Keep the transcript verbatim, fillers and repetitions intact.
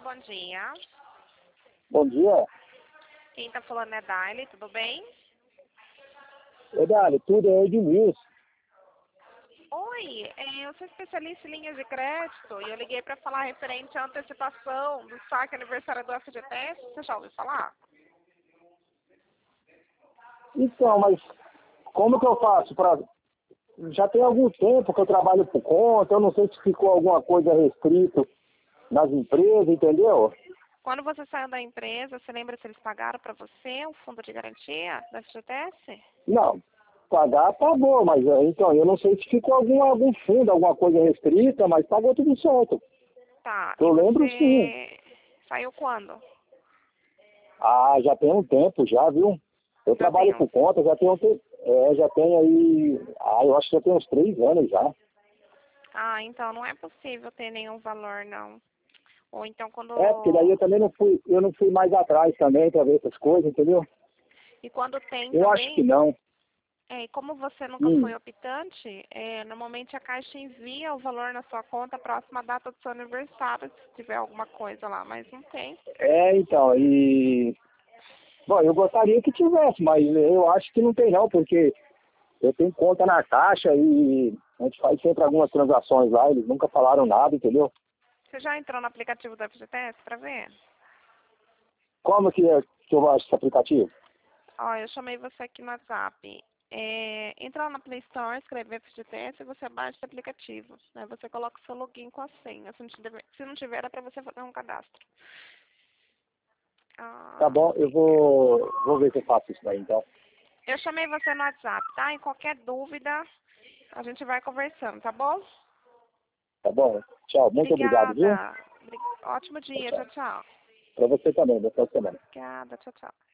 bom dia. Bom dia. Quem tá falando é Daile, tudo bem? Oi, Dali, tudo é Edmilson. Oi, é, eu sou especialista em linhas de crédito e eu liguei para falar referente à antecipação do saque aniversário do F G T S. Você já ouviu falar? Então, mas como que eu faço para... Já tem algum tempo que eu trabalho por conta, eu não sei se ficou alguma coisa restrito nas empresas, entendeu? Quando você saiu da empresa, você lembra se eles pagaram para você um fundo de garantia do F G T S? Não, pagar pagou, mas eh, então, eu não sei se ficou algum, algum fundo, alguma coisa restrita, mas pagou tudo certo. Tá, e Eu lembro sim. você saiu quando? Ah, já tem um tempo já, viu? Eu Já tem trabalho uns... por conta, já tem um tempo, é, já tem aí, ah, eu acho que já tem uns três anos já. Ah, então não é possível ter nenhum valor, não. Ou então quando... É, porque daí eu também não fui, eu não fui mais atrás também para ver essas coisas, entendeu? E quando tem Eu acho que também... não. É, e como você nunca Hum. foi optante, é, normalmente a Caixa envia o valor na sua conta próxima à data do seu aniversário, se tiver alguma coisa lá, mas não tem. É, então, e... Bom, eu gostaria que tivesse, mas eu acho que não tem não, porque eu tenho conta na Caixa e a gente faz sempre algumas transações lá, eles nunca falaram nada, entendeu? Você já entrou no aplicativo do F G T S para ver? Como que, é que eu acho esse aplicativo? Ó, eu chamei você aqui no WhatsApp. É, entra lá na Play Store, escreve F G T S e você baixa esse aplicativo. Né? Você coloca o seu login com a senha. Se não tiver, se não tiver, é para você fazer um cadastro. Tá Ah, bom, eu vou, vou ver se eu faço isso daí, então. eu chamei você no WhatsApp, tá? Em qualquer dúvida, a gente vai conversando, tá bom? Tá bom? Tchau, muito obrigado, viu? Obrigada. Obri- Ótimo Tchau, dia. Tchau, tchau. tchau. Pra você também, boa semana. Obrigada. Tchau, tchau.